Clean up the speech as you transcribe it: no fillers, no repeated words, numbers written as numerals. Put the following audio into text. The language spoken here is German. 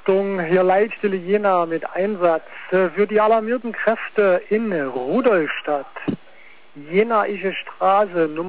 Achtung, hier Leitstelle Jena mit Einsatz für die alarmierten Kräfte in Rudolstadt. Jenaische Straße, Nummer